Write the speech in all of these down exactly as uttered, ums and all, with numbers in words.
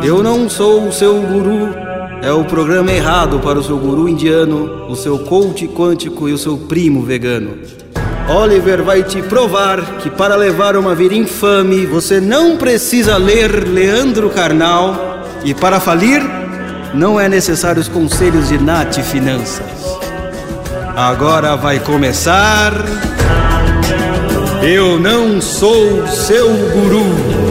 Eu não sou o seu guru. É o programa errado para o seu guru indiano, o seu coach quântico e o seu primo vegano. Oliver vai te provar que para levar uma vida infame você não precisa ler Leandro Carnal, e para falir não é necessário os conselhos de Nath Finanças. Agora vai começar. Eu não sou seu guru.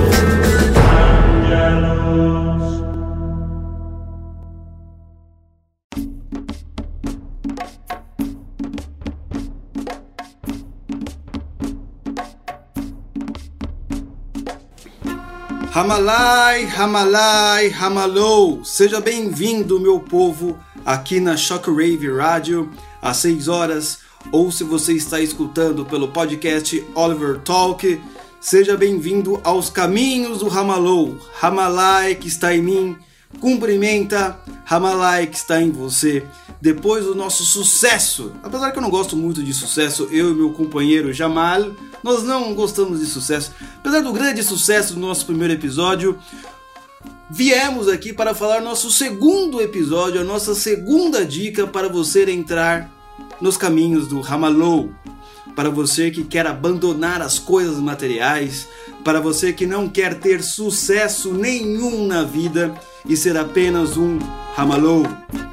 Ramalai, Ramalai, Ramalou. Seja bem-vindo, meu povo, aqui na Shockwave Rádio, às seis horas, ou se você está escutando pelo podcast Oliver Talk, seja bem-vindo aos caminhos do Ramalou. Ramalai que está em mim, cumprimenta Ramalai que está em você. Depois do nosso sucesso, apesar que eu não gosto muito de sucesso, eu e meu companheiro Jamal, nós não gostamos de sucesso. Apesar do grande sucesso do nosso primeiro episódio, viemos aqui para falar nosso segundo episódio, a nossa segunda dica para você entrar nos caminhos do Ramalou. Para você que quer abandonar as coisas materiais, para você que não quer ter sucesso nenhum na vida e ser apenas um Ramalou.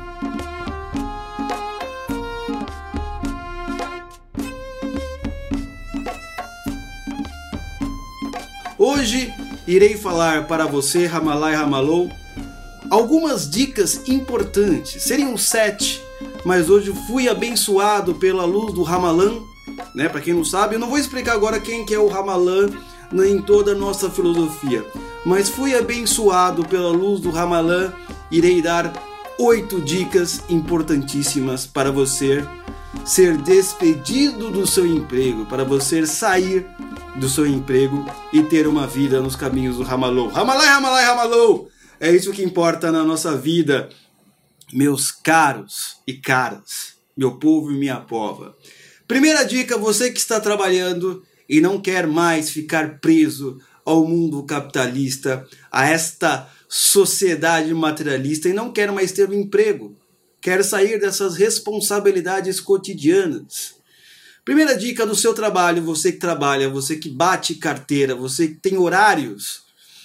Hoje irei falar para você, Ramalai Ramalou, algumas dicas importantes. Seriam sete, mas hoje fui abençoado pela luz do Ramalã, né? Para quem não sabe, eu não vou explicar agora quem que é o Ramalã em toda a nossa filosofia, mas fui abençoado pela luz do Ramalã. Irei dar oito dicas importantíssimas para você ser despedido do seu emprego, para você sair do seu emprego e ter uma vida nos caminhos do Ramalou. Ramalai, Ramalai, Ramalou! É isso que importa na nossa vida, meus caros e caras, meu povo e minha pova. Primeira dica, você que está trabalhando e não quer mais ficar preso ao mundo capitalista, a esta sociedade materialista e não quer mais ter um emprego, quer sair dessas responsabilidades cotidianas. Primeira dica do seu trabalho, você que trabalha, você que bate carteira, você que tem horários,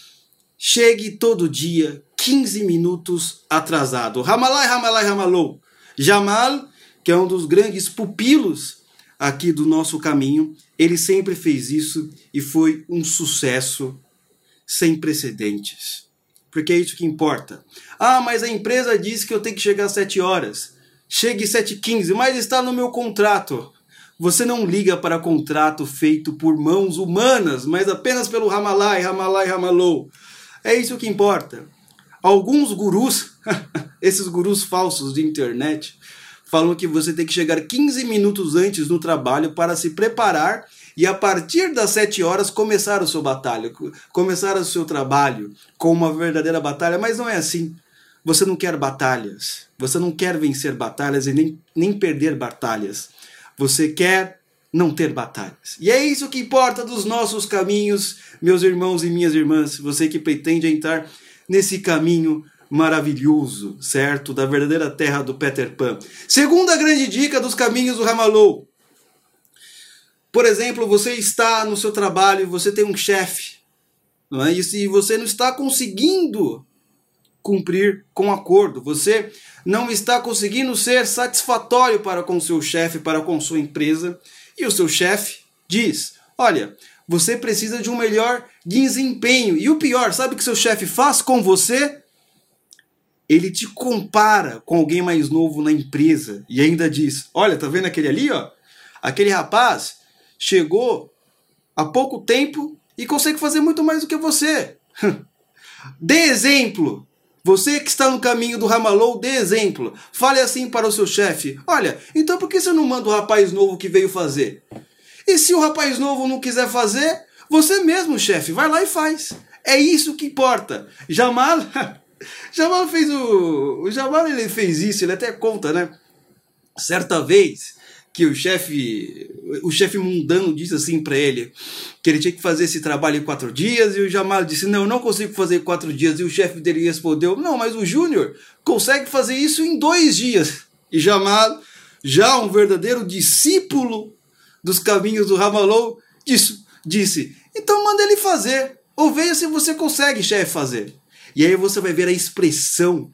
chegue todo dia quinze minutos atrasado. Ramalai, Ramalai, Ramalou. Jamal, que é um dos grandes pupilos aqui do nosso caminho, ele sempre fez isso e foi um sucesso sem precedentes. Porque é isso que importa. Ah, mas a empresa disse que eu tenho que chegar às sete horas. Chegue às sete e quinze, mas está no meu contrato. Você não liga para contrato feito por mãos humanas, mas apenas pelo Ramalai, Ramalai, Ramalou. É isso que importa. Alguns gurus, esses gurus falsos de internet, falam que você tem que chegar quinze minutos antes no trabalho para se preparar e a partir das sete horas começar o seu batalha, começar o seu trabalho com uma verdadeira batalha, mas não é assim. Você não quer batalhas, você não quer vencer batalhas e nem, nem perder batalhas. Você quer não ter batalhas. E é isso que importa dos nossos caminhos, meus irmãos e minhas irmãs. Você que pretende entrar nesse caminho maravilhoso, certo? Da verdadeira terra do Peter Pan. Segunda grande dica dos caminhos do Ramalou. Por exemplo, você está no seu trabalho e você tem um chefe, não é? E se você não está conseguindo cumprir com acordo, você não está conseguindo ser satisfatório para com seu chefe, para com sua empresa, e o seu chefe diz, olha, você precisa de um melhor desempenho. E o pior, sabe o que seu chefe faz com você? Ele te compara com alguém mais novo na empresa e ainda diz, olha, tá vendo aquele ali, ó? Aquele rapaz chegou há pouco tempo e consegue fazer muito mais do que você. Dê exemplo. Você que está no caminho do Ramalou, dê exemplo. Fale assim para o seu chefe. Olha, então por que você não manda o rapaz novo que veio fazer? E se o rapaz novo não quiser fazer, você mesmo, chefe, vai lá e faz. É isso que importa. Jamal, Jamal fez o... O Jamal ele fez isso, ele até conta, né? Certa vez que o chefe o chefe mundano disse assim para ele, que ele tinha que fazer esse trabalho em quatro dias, e o Jamal disse, não, eu não consigo fazer em quatro dias, e o chefe dele respondeu, não, mas o Júnior consegue fazer isso em dois dias. E Jamal, já um verdadeiro discípulo dos caminhos do Ramalou, disse, disse, então manda ele fazer, ou veja se você consegue, chefe, fazer. E aí você vai ver a expressão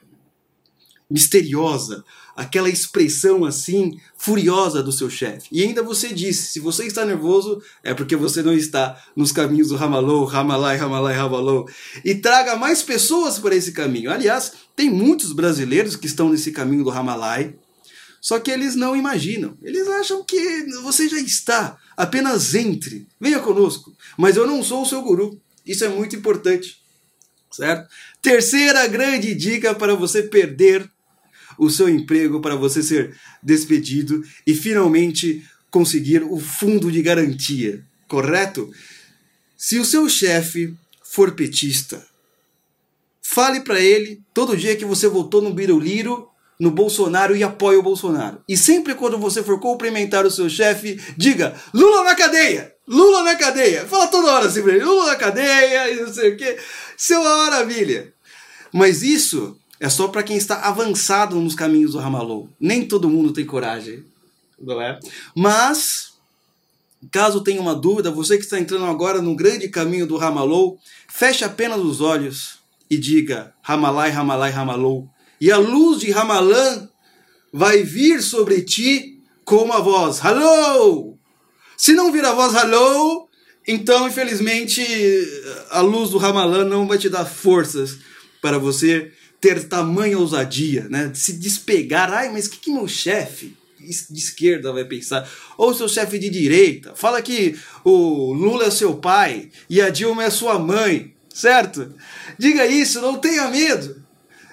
misteriosa, aquela expressão assim, furiosa do seu chefe. E ainda você disse, se você está nervoso, é porque você não está nos caminhos do Ramalou, Ramalai, Ramalai, Ramalou. E traga mais pessoas para esse caminho. Aliás, tem muitos brasileiros que estão nesse caminho do Ramalai, só que eles não imaginam. Eles acham que você já está, apenas entre, venha conosco. Mas eu não sou o seu guru. Isso é muito importante, certo? Terceira grande dica para você perder o seu emprego, para você ser despedido e finalmente conseguir o fundo de garantia, correto? Se o seu chefe for petista, fale para ele todo dia que você votou no Biruliro, no Bolsonaro e apoia o Bolsonaro. E sempre quando você for cumprimentar o seu chefe, diga, Lula na cadeia! Lula na cadeia! Fala toda hora assim pra ele, Lula na cadeia, e não sei o quê. Isso é uma maravilha. Mas isso é só para quem está avançado nos caminhos do Ramalou. Nem todo mundo tem coragem, não é? Mas, caso tenha uma dúvida, você que está entrando agora no grande caminho do Ramalou, feche apenas os olhos e diga Ramalai, Ramalai, Ramalou. E a luz de Ramalã vai vir sobre ti com uma voz, Hello! Se não vir a voz Hello, então, infelizmente, a luz do Ramalã não vai te dar forças para você ter tamanha ousadia, né? De se despegar. Ai, mas o que, que meu chefe de esquerda vai pensar? Ou seu chefe de direita. Fala que o Lula é seu pai e a Dilma é sua mãe, certo? Diga isso, não tenha medo.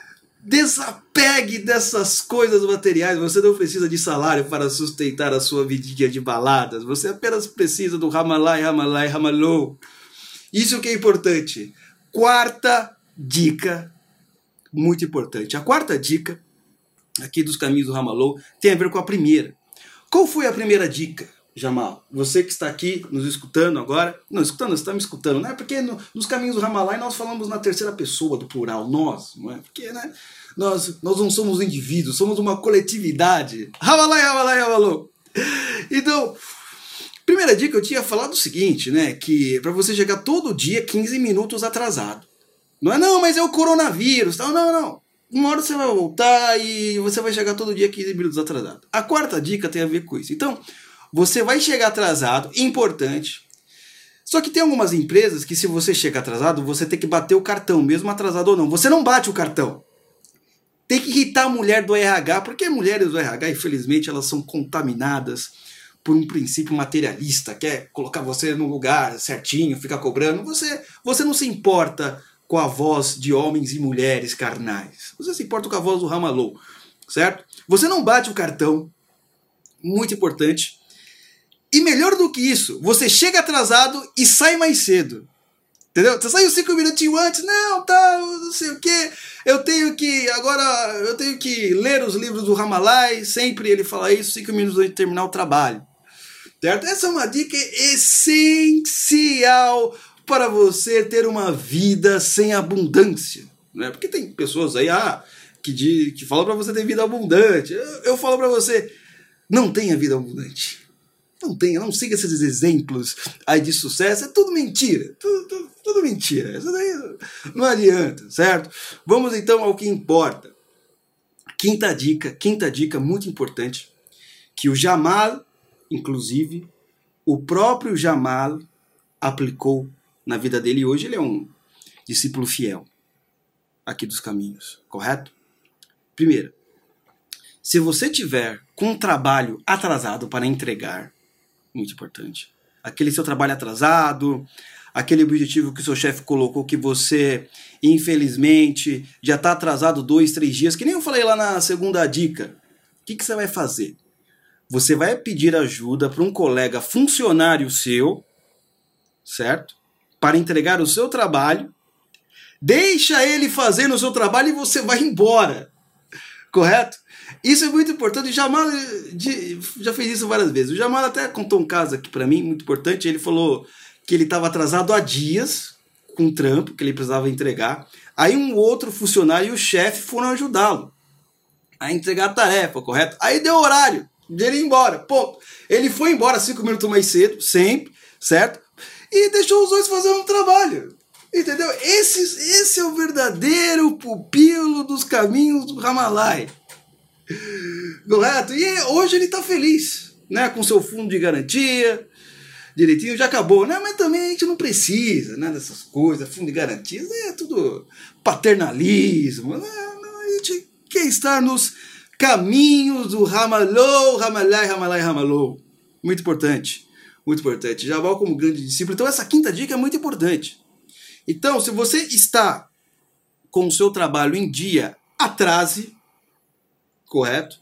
Desapegue dessas coisas materiais. Você não precisa de salário para sustentar a sua vidinha de baladas. Você apenas precisa do Ramalai, Ramalai, Ramalou. Isso que é importante. Quarta dica, muito importante. A quarta dica aqui dos caminhos do Ramalou tem a ver com a primeira. Qual foi a primeira dica, Jamal? Você que está aqui nos escutando agora, não, escutando, você está me escutando, né? Porque no, nos caminhos do Ramalai nós falamos na terceira pessoa do plural, nós, não é? Porque, né? Nós, nós não somos indivíduos, somos uma coletividade. Ramalai, Ramalai, Ramalou. Então, primeira dica eu tinha falado o seguinte, né? Que para você chegar todo dia quinze minutos atrasado. Não é, não, mas é o coronavírus. Não, não, não. Uma hora você vai voltar e você vai chegar todo dia quinze minutos atrasado. A quarta dica tem a ver com isso. Então, você vai chegar atrasado, importante. Só que tem algumas empresas que se você chega atrasado, você tem que bater o cartão, mesmo atrasado ou não. Você não bate o cartão. Tem que irritar a mulher do R H, porque mulheres do R H, infelizmente, elas são contaminadas por um princípio materialista. Quer colocar você no lugar certinho, ficar cobrando. Você, você não se importa com a voz de homens e mulheres carnais. Você se importa com a voz do Ramalou, certo? Você não bate o cartão, muito importante. E melhor do que isso, você chega atrasado e sai mais cedo. Entendeu? Você saiu cinco minutinhos antes, não, tá, não sei o quê. Eu tenho que, agora, eu tenho que ler os livros do Ramalai, sempre ele fala isso, cinco minutos antes de terminar o trabalho. Certo? Essa é uma dica essencial para você ter uma vida sem abundância, né? Porque tem pessoas aí ah, que, de, que falam para você ter vida abundante. Eu, eu falo para você, não tenha vida abundante. Não tenha, não siga esses exemplos aí de sucesso. É tudo mentira. Tudo, tudo, tudo mentira. Isso daí não adianta, certo? Vamos então ao que importa. Quinta dica, quinta dica muito importante, que o Jamal, inclusive, o próprio Jamal aplicou na vida dele, e hoje ele é um discípulo fiel aqui dos caminhos, correto? Primeiro, se você tiver com um trabalho atrasado para entregar, muito importante, aquele seu trabalho atrasado, aquele objetivo que o seu chefe colocou que você, infelizmente, já está atrasado dois, três dias, que nem eu falei lá na segunda dica, o que, que você vai fazer? Você vai pedir ajuda para um colega funcionário seu, certo? Para entregar o seu trabalho, deixa ele fazendo o seu trabalho e você vai embora, correto? Isso é muito importante. O Jamal de, já fez isso várias vezes. O Jamal até contou um caso aqui pra mim, muito importante. Ele falou que ele estava atrasado há dias com um trampo que ele precisava entregar. Aí um outro funcionário e o chefe foram ajudá-lo a entregar a tarefa, correto? Aí deu horário de ele ir embora. Pô, ele foi embora cinco minutos mais cedo, sempre, certo? E deixou os dois fazendo um trabalho. Entendeu? Esse, esse é o verdadeiro pupilo dos caminhos do Ramalai. Correto? E hoje ele tá feliz, né? Com seu fundo de garantia, direitinho, já acabou, né? Mas também a gente não precisa, né, dessas coisas, fundo de garantia, é tudo paternalismo, né? A gente quer estar nos caminhos do Ramalou, Ramalai, Ramalai, Ramalou. Muito importante, muito importante. Jamal como grande discípulo. Então essa quinta dica é muito importante. Então, se você está com o seu trabalho em dia, atrase, correto?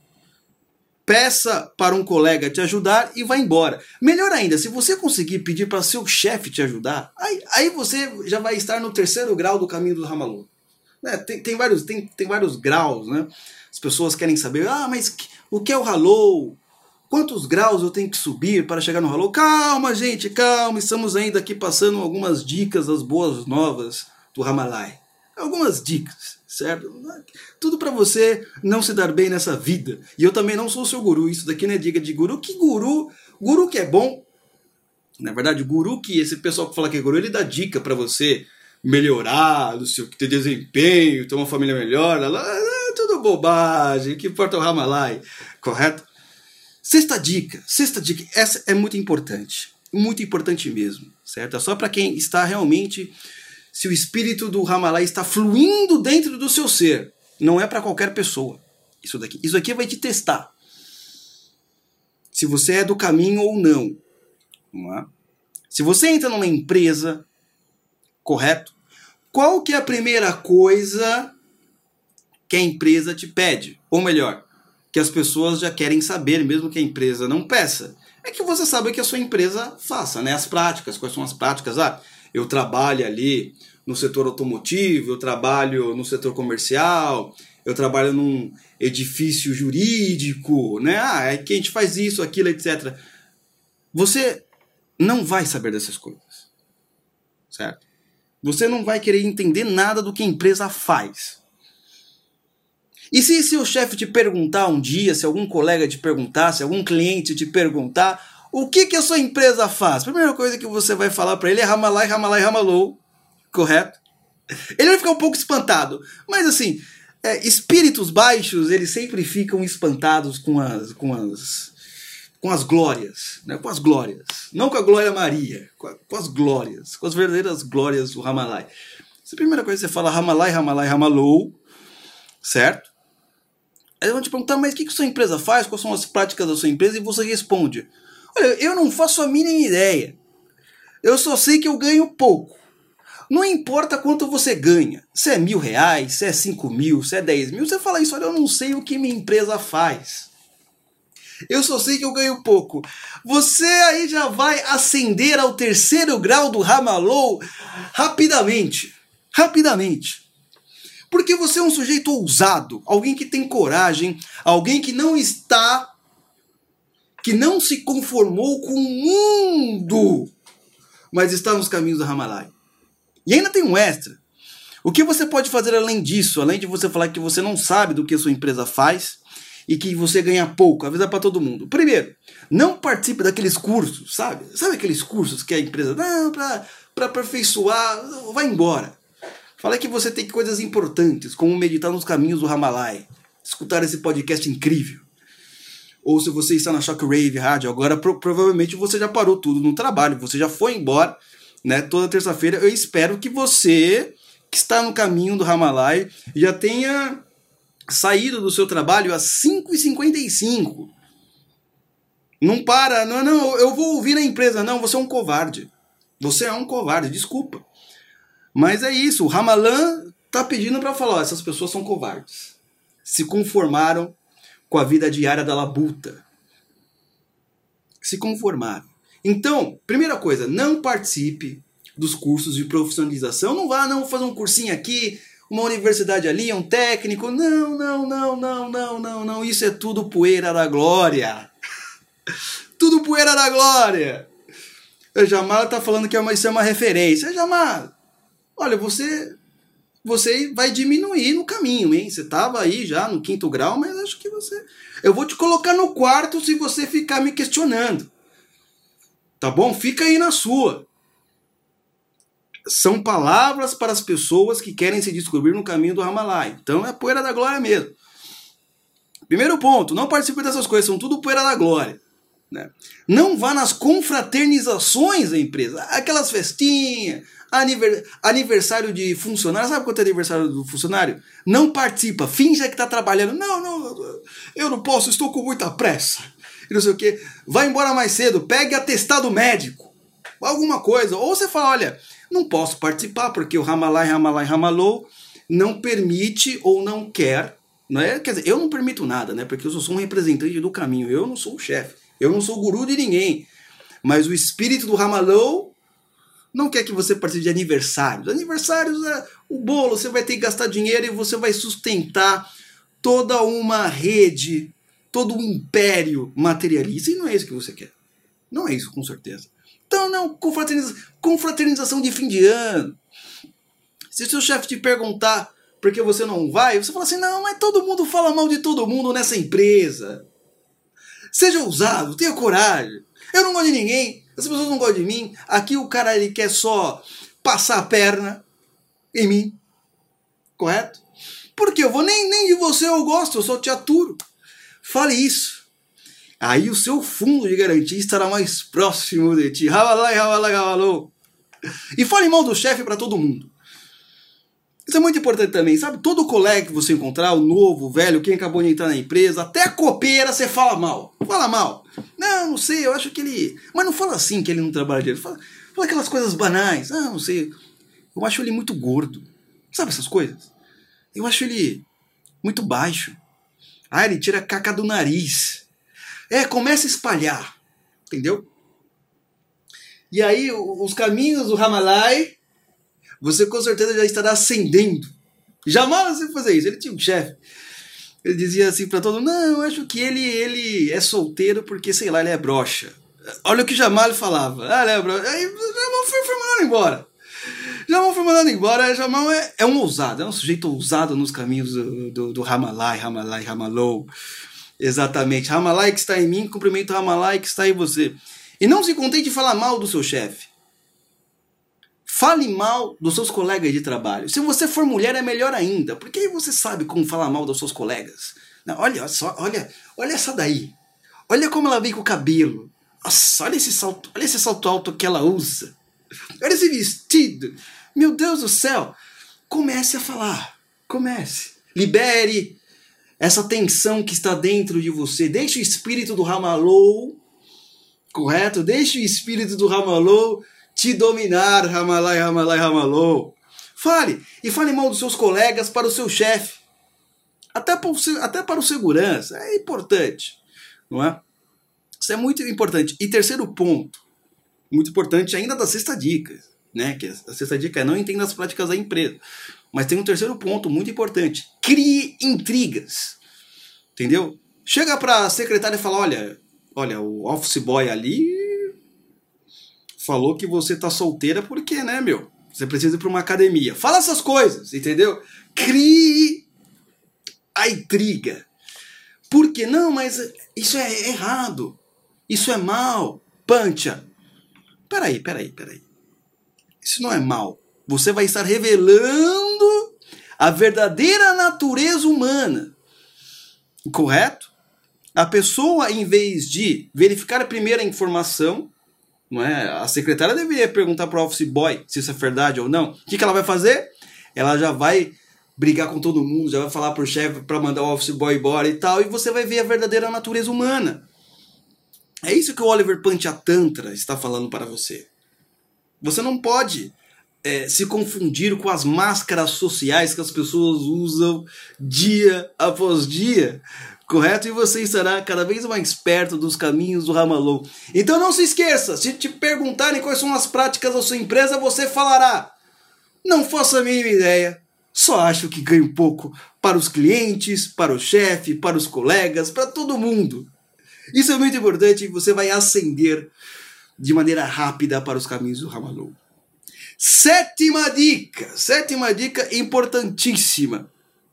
Peça para um colega te ajudar e vá embora. Melhor ainda, se você conseguir pedir para seu chefe te ajudar, aí, aí você já vai estar no terceiro grau do caminho do Ramalou. Né? Tem, tem, vários, tem, tem vários graus, né? As pessoas querem saber, ah, mas o que é o Hallow? Quantos graus eu tenho que subir para chegar no Hallow? Calma, gente, calma. Estamos ainda aqui passando algumas dicas das boas novas do Ramalai. Algumas dicas, certo? Tudo para você não se dar bem nessa vida. E eu também não sou seu guru. Isso daqui não é dica de guru. Que guru? Guru que é bom. Na verdade, o guru que esse pessoal que fala que é guru, ele dá dica para você melhorar, não sei o que, ter desempenho, ter uma família melhor. Lá, lá, tudo bobagem. O que importa é o Ramalai, correto? Sexta dica, sexta dica, essa é muito importante, muito importante mesmo, certo? É só para quem está realmente, se o espírito do Ramalai está fluindo dentro do seu ser, não é para qualquer pessoa. Isso daqui, isso aqui vai te testar, se você é do caminho ou não. Não é? Se você entra numa empresa, correto? Qual que é a primeira coisa que a empresa te pede? Ou melhor, que as pessoas já querem saber, mesmo que a empresa não peça, é que você sabe que a sua empresa faça, né? As práticas, quais são as práticas? Ah, eu trabalho ali no setor automotivo, eu trabalho no setor comercial, eu trabalho num edifício jurídico, né? Ah, é que a gente faz isso, aquilo, etcétera. Você não vai saber dessas coisas, certo? Você não vai querer entender nada do que a empresa faz. E se seu chefe te perguntar um dia, se algum colega te perguntar, se algum cliente te perguntar, o que, que a sua empresa faz? A primeira coisa que você vai falar para ele é Ramalai, Ramalai, Ramalou, correto? Ele vai ficar um pouco espantado, mas assim, é, espíritos baixos, eles sempre ficam espantados com as, com as, com as glórias, né? Com as glórias, não com a glória Maria, com, a, com as glórias, com as verdadeiras glórias do Ramalai. Essa é a primeira coisa que você fala Ramalai, Ramalai, Ramalou, certo? Aí vão te perguntar, mas o que, que sua empresa faz? Quais são as práticas da sua empresa? E você responde, olha, eu não faço a mínima ideia. Eu só sei que eu ganho pouco. Não importa quanto você ganha. Se é mil reais, se é cinco mil, se é dez mil. Você fala isso, olha, eu não sei o que minha empresa faz. Eu só sei que eu ganho pouco. Você aí já vai ascender ao terceiro grau do Ramalou rapidamente. Rapidamente. Porque você é um sujeito ousado, alguém que tem coragem, alguém que não está, que não se conformou com o mundo, mas está nos caminhos do Ramalai. E ainda tem um extra. O que você pode fazer além disso, além de você falar que você não sabe do que a sua empresa faz e que você ganha pouco, avisa para todo mundo. Primeiro, não participe daqueles cursos, sabe? Sabe aqueles cursos que a empresa, não, para para aperfeiçoar, vai embora. Fala que você tem coisas importantes, como meditar nos caminhos do Ramalai, escutar esse podcast incrível. Ou se você está na Shockwave Rádio, agora pro, provavelmente você já parou tudo no trabalho, você já foi embora, né? Toda terça-feira. Eu espero que você, que está no caminho do Ramalai, já tenha saído do seu trabalho às cinco e cinquenta e cinco. Não para, não, não, eu vou ouvir na empresa. Não, você é um covarde. Você é um covarde, desculpa. Mas é isso, o Ramalan está pedindo para falar, ó, essas pessoas são covardes. Se conformaram com a vida diária da labuta. Se conformaram. Então, primeira coisa, não participe dos cursos de profissionalização. Não vá, não, vou fazer um cursinho aqui, uma universidade ali, um técnico. Não, não, não, não, não, não, não. Isso é tudo poeira da glória. Tudo poeira da glória. O Jamal tá falando que isso é uma referência. Jamal, olha, você, você vai diminuir no caminho, hein? Você tava aí já no quinto grau, mas acho que você... Eu vou te colocar no quarto se você ficar me questionando. Tá bom? Fica aí na sua. São palavras para as pessoas que querem se descobrir no caminho do Ramalai. Então é poeira da glória mesmo. Primeiro ponto, não participe dessas coisas, são tudo poeira da glória. Né? Não vá nas confraternizações da empresa, aquelas festinhas, aniversário de funcionário. Sabe quanto é aniversário do funcionário? Não participa, finja que está trabalhando. Não, não, eu não posso, estou com muita pressa. E não sei o que. Vai embora mais cedo, pegue atestado médico, alguma coisa. Ou você fala, olha, não posso participar porque o Ramalai, Ramalai, Ramalou não permite ou não quer. Não é? Quer dizer, eu não permito nada, né? Porque eu só sou um representante do caminho, eu não sou o chefe. Eu não sou guru de ninguém, mas o espírito do Ramalou não quer que você participe de aniversários. Aniversários é o bolo, você vai ter que gastar dinheiro e você vai sustentar toda uma rede, todo um império materialista. E não é isso que você quer. Não é isso, com certeza. Então, não, confraternização, confraternização de fim de ano. Se o seu chefe te perguntar por que você não vai, você fala assim, não, mas todo mundo fala mal de todo mundo nessa empresa. Seja ousado, tenha coragem. Eu não gosto de ninguém, as pessoas não gostam de mim. Aqui o cara ele quer só passar a perna em mim. Correto? Porque eu vou, nem, nem de você eu gosto, eu só te aturo. Fale isso. Aí o seu fundo de garantia estará mais próximo de ti. Ramalai, ramalai, ramalou. E fale mal do chefe para todo mundo. Isso é muito importante também, sabe? Todo colega que você encontrar, o novo, o velho, quem acabou de entrar na empresa, até a copeira você fala mal. Fala mal. Não, não sei, eu acho que ele... Mas não fala assim que ele não trabalha direito. Fala, fala aquelas coisas banais. Ah, não sei. Eu acho ele muito gordo. Sabe essas coisas? Eu acho ele muito baixo. Ah, ele tira a caca do nariz. É, começa a espalhar. Entendeu? E aí, os caminhos do Ramalai... Você com certeza já estará ascendendo. Jamais você fazer isso. Ele tinha um chefe. Ele dizia assim pra todo mundo, não, eu acho que ele, ele é solteiro porque, sei lá, ele é broxa. Olha o que Jamal falava. Ah, ele é broxa. Aí Jamal foi, foi mandado embora. Jamal foi mandado embora. Jamal é, é um ousado. É um sujeito ousado nos caminhos do, do, do Ramalai, Ramalai, Ramalou. Exatamente. Ramalai que está em mim, cumprimento Ramalai que está em você. E não se contente de falar mal do seu chefe. Fale mal dos seus colegas de trabalho. Se você for mulher, é melhor ainda, porque aí você sabe como falar mal dos seus colegas. Não, olha só, olha, olha essa daí. Olha como ela vem com o cabelo. Nossa, olha esse salto, olha esse salto alto que ela usa. Olha esse vestido. Meu Deus do céu. Comece a falar. Comece. Libere essa tensão que está dentro de você. Deixe o espírito do Ramalou, correto? Deixe o espírito do Ramalou te dominar, Ramalai, Ramalai, Ramalou. Fale, e fale mal dos seus colegas para o seu chefe. Até para o, até para o segurança. É importante, não é? Isso é muito importante. E terceiro ponto, muito importante ainda da sexta dica, né? Que a sexta dica é não entenda as práticas da empresa. Mas tem um terceiro ponto muito importante. Crie intrigas. Entendeu? Chega para a secretária e fala, olha, olha, o office boy ali falou que você tá solteira porque, né, meu? Você precisa ir para uma academia. Fala essas coisas, entendeu? Crie a intriga. Por que? Não, mas isso é errado. Isso é mal. Pancha. Peraí, peraí, peraí. Isso não é mal. Você vai estar revelando a verdadeira natureza humana. Correto? A pessoa, em vez de verificar a primeira informação, não é? A secretária deveria perguntar para o office boy se isso é verdade ou não. O que, que ela vai fazer? Ela já vai brigar com todo mundo, já vai falar para o chefe para mandar o office boy embora e tal, e você vai ver a verdadeira natureza humana. É isso que o Oliver Panchatantra está falando para você. Você não pode é, se confundir com as máscaras sociais que as pessoas usam dia após dia. Correto? E você estará cada vez mais perto dos caminhos do Ramalou. Então não se esqueça, se te perguntarem quais são as práticas da sua empresa, você falará, não faço a mínima ideia, Só acho que ganho pouco para os clientes, para o chefe, para os colegas, para todo mundo. Isso é muito importante e você vai ascender de maneira rápida para os caminhos do Hamalou. Sétima dica, sétima dica importantíssima.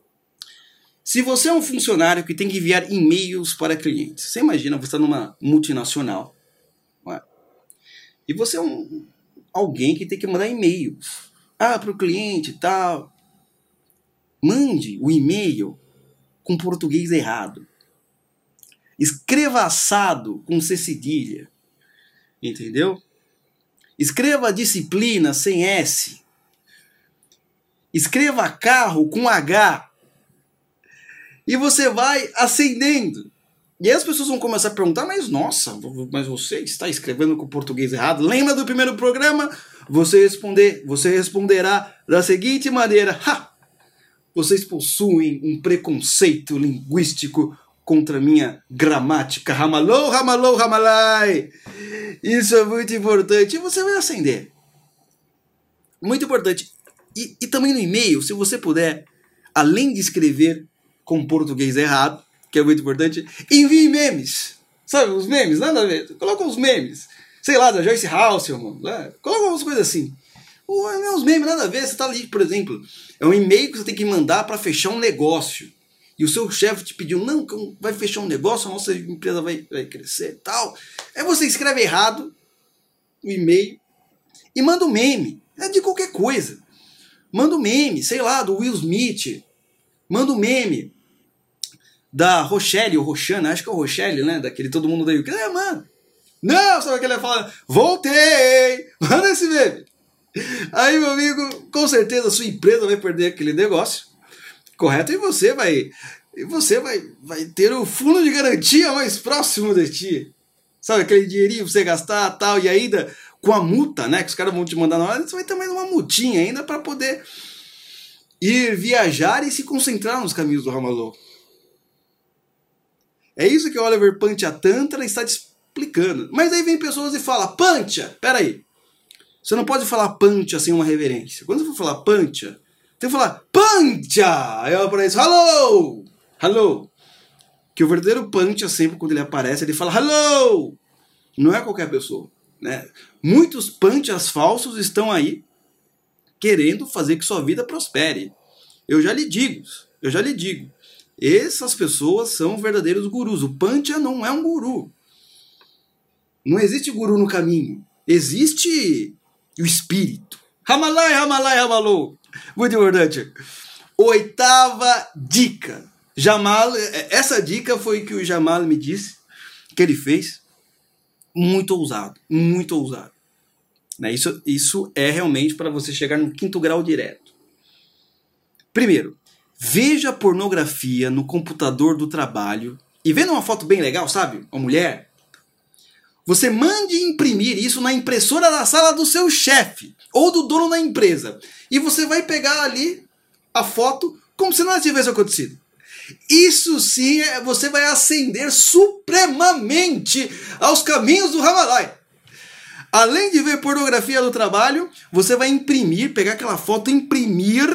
Se você é um funcionário que tem que enviar e-mails para clientes, você imagina, você está numa multinacional, não é? E você é um, alguém que tem que mandar e-mails ah, para o cliente e tal. Mande o e-mail com português errado. Escreva assado com C cedilha. Entendeu? Escreva disciplina sem S. Escreva carro com H. E você vai acendendo. E aí as pessoas vão começar a perguntar, mas nossa, mas você está escrevendo com português errado? Lembra do primeiro programa? Você, responder, você responderá da seguinte maneira. Ha! Vocês possuem um preconceito linguístico contra minha gramática. Hamalou, hamalou, hamalai. Isso é muito importante. E você vai acender. Muito importante. E, e também no e-mail, se você puder, além de escrever com português errado, que é muito importante, envie memes. Sabe, os memes, nada a ver. Coloca os memes. Sei lá, da Joyce Halseman. Né? Coloca umas coisas assim. Os memes, nada a ver. Você tá ali, por exemplo, é um e-mail que você tem que mandar para fechar um negócio. E o seu chefe te pediu, não, vai fechar um negócio, a nossa empresa vai, vai crescer e tal. Aí você escreve errado o e-mail e manda um meme. É de qualquer coisa. Manda um meme, sei lá, do Will Smith. Manda um meme da Rochelle, ou Roxana, acho que é o Rochelle, né? Daquele Todo Mundo da U K. É, mano. Não, sabe aquele fala, voltei! Manda esse meme. Aí, meu amigo, com certeza a sua empresa vai perder aquele negócio. Correto? E você vai, e você vai, vai ter o fundo de garantia mais próximo de ti. Sabe, aquele dinheirinho pra você gastar e tal, e ainda com a multa, né, que os caras vão te mandar na hora, você vai ter mais uma multinha ainda para poder ir viajar e se concentrar nos caminhos do Hamalou. É isso que o Oliver Panchatantra está te explicando. Mas aí vem pessoas e falam, Pancha, peraí, você não pode falar Pancha sem uma reverência. Quando você for falar Pancha, tem que falar Pancha! Aí eu apareço, hello! Hello! Que o verdadeiro Pancha, sempre quando ele aparece, ele fala hello! Não é qualquer pessoa, né? Muitos Panchas falsos estão aí querendo fazer que sua vida prospere. Eu já lhe digo, eu já lhe digo. Essas pessoas são verdadeiros gurus. O Pancha não é um guru. Não existe guru no caminho. Existe o espírito. Hamalai, Hamalai, Hamalou. Muito importante. Oitava dica. Jamal, essa dica foi que o Jamal me disse, que ele fez. Muito ousado, muito ousado. Isso, isso é realmente para você chegar no quinto grau direto. Primeiro, veja pornografia no computador do trabalho e vendo uma foto bem legal, sabe? Uma mulher. Você mande imprimir isso na impressora da sala do seu chefe ou do dono da empresa. E você vai pegar ali a foto como se nada tivesse acontecido. Isso sim, você vai ascender supremamente aos caminhos do Hamalai. Além de ver pornografia do trabalho, você vai imprimir, pegar aquela foto, imprimir,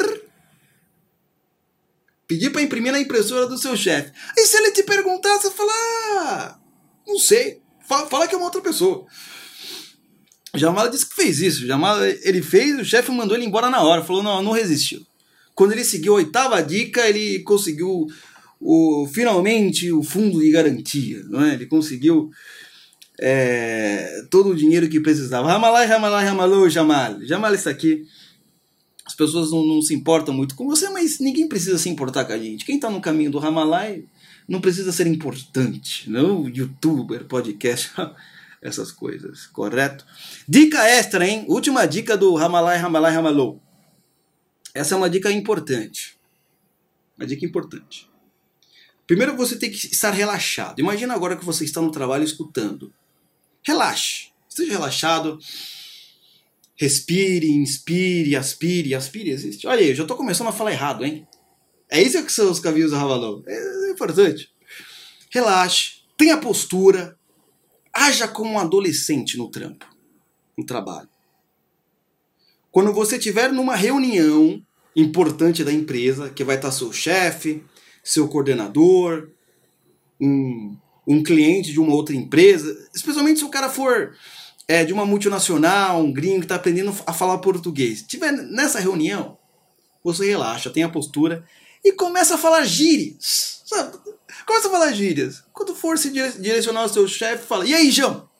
pedir para imprimir na impressora do seu chefe. Aí se ele te perguntar, você fala, ah, não sei. Fala que é uma outra pessoa. O Jamal disse que fez isso. O Jamal, ele fez, o chefe mandou ele embora na hora. Falou, não, não resistiu. Quando ele seguiu a oitava dica, ele conseguiu o, finalmente o fundo de garantia. Não é? Ele conseguiu é, todo o dinheiro que precisava. Ramalai, Ramalai, Ramalou, Jamal. Jamal está aqui. As pessoas não, não se importam muito com você, mas ninguém precisa se importar com a gente. Quem está no caminho do Hamalai não precisa ser importante, não youtuber, podcast, essas coisas, correto? Dica extra, hein? Última dica do Hamalai, Hamalai, Hamalou. Essa é uma dica importante. Uma dica importante. Primeiro você tem que estar relaxado. Imagina agora que você está no trabalho escutando. Relaxe. Esteja relaxado. Respire, inspire, aspire. Aspire existe? Olha aí, eu já estou começando a falar errado, hein? É isso que são os caminhos do Hamalou. É importante. Relaxe, tenha postura, haja como um adolescente no trampo, no trabalho. Quando você estiver numa reunião importante da empresa, que vai estar seu chefe, seu coordenador, um, um cliente de uma outra empresa, especialmente se o cara for é, de uma multinacional, um gringo que está aprendendo a falar português. Se tiver nessa reunião, você relaxa, tem a postura e começa a falar gírias, sabe? Começa a falar gírias. Quando for se direcionar ao seu chefe, fala: e aí, João?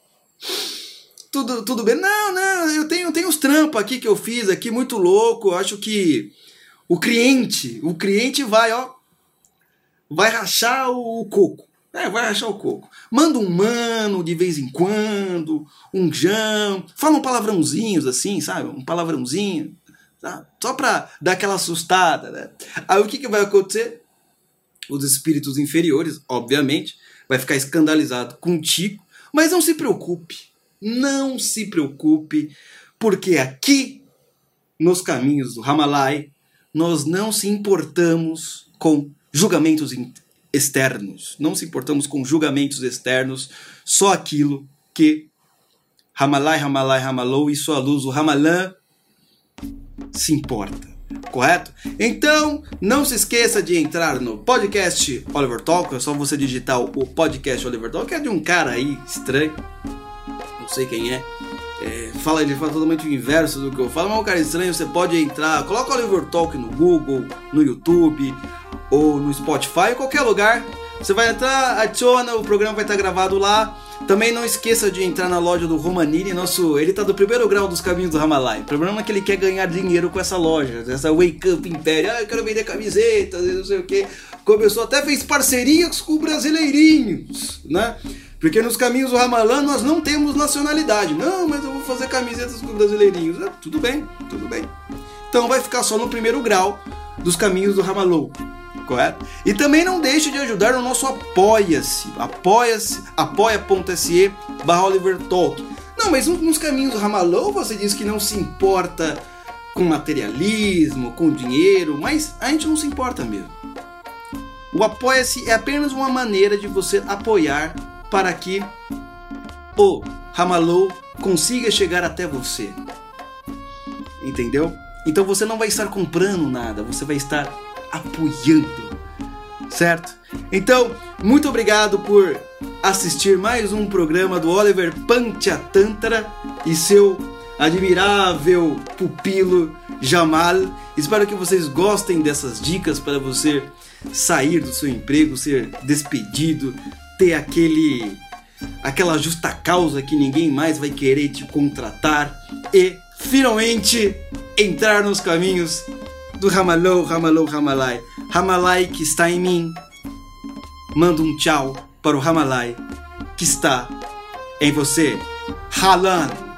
Tudo, tudo bem? Não, não, eu tenho, tenho uns trampos aqui que eu fiz aqui, muito louco. Eu acho que o cliente, o cliente vai, ó, vai rachar o coco. É, vai rachar o coco. Manda um mano de vez em quando, um jão, fala um palavrãozinhos assim, sabe? Um palavrãozinho, tá? Só pra dar aquela assustada, né? Aí o que, que vai acontecer? Os espíritos inferiores, obviamente, vai ficar escandalizado contigo, mas não se preocupe. Não se preocupe, porque aqui, nos caminhos do Ramalai, nós não se importamos com julgamentos externos. Não se importamos com julgamentos externos, só aquilo que Ramalai, Ramalai, Ramalou e sua luz, o Ramalã, se importa. Correto? Então, não se esqueça de entrar no podcast Oliver Talk. É só você digitar o podcast Oliver Talk, que é de um cara aí estranho. Não sei quem é. é fala, ele fala totalmente o inverso do que eu falo, mas é um cara estranho. Você pode entrar, coloca Oliver Talk no Google, no YouTube ou no Spotify, em qualquer lugar. Você vai entrar, adiciona, o programa vai estar gravado lá. Também não esqueça de entrar na loja do Romanini, nosso, ele tá do primeiro grau dos caminhos do Ramalai. O problema é que ele quer ganhar dinheiro com essa loja, essa Wake Up Império. Ah, eu quero vender camisetas, não sei o que. Começou, até fez parcerias com brasileirinhos, né? Porque nos caminhos do Ramalã nós não temos nacionalidade. Não, mas eu vou fazer camisetas com brasileirinhos. Ah, tudo bem, tudo bem. Então vai ficar só no primeiro grau dos caminhos do Ramalou. Correto? E também não deixe de ajudar no nosso Apoia-se, apoia-se, apoia.se barra Oliver Talk. Não, mas nos caminhos do Ramalou você diz que não se importa com materialismo, com dinheiro, mas a gente não se importa mesmo. O Apoia-se é apenas uma maneira de você apoiar para que o Ramalou consiga chegar até você. Entendeu? Então você não vai estar comprando nada, você vai estar apoiando, certo? Então, muito obrigado por assistir mais um programa do Oliver Panchatantra e seu admirável pupilo Jamal. Espero que vocês gostem dessas dicas para você sair do seu emprego, ser despedido, ter aquele aquela justa causa que ninguém mais vai querer te contratar e finalmente entrar nos caminhos do Ramalou, Ramalou, Ramalai. Ramalai que está em mim. Manda um tchau para o Ramalai que está em você. Halan.